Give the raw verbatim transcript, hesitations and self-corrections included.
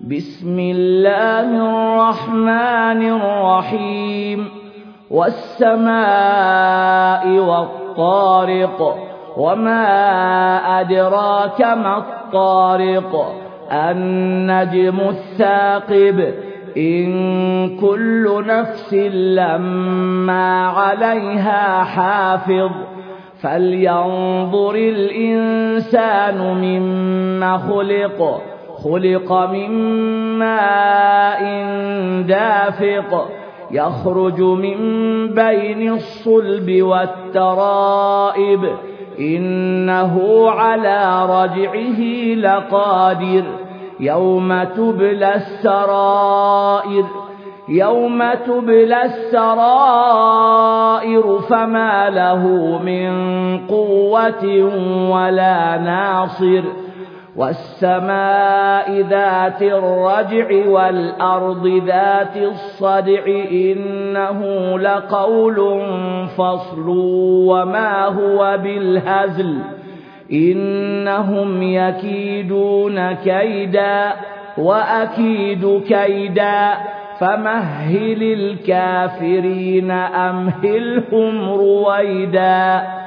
بسم الله الرحمن الرحيم والسماء والطارق وما أدراك ما الطارق النجم الثاقب إن كل نفس لما عليها حافظ فلينظر الإنسان مما خلق خلق من ماء دافق يخرج من بين الصلب والترائب إنه على رجعه لقادر يوم تبلى السرائر يوم تبلى السرائر فما له من قوة ولا ناصر والسماء ذات الرجع والأرض ذات الصدع إنه لقول فصل وما هو بالهزل إنهم يكيدون كيدا وأكيد كيدا فمهل الكافرين أمهلهم رويدا.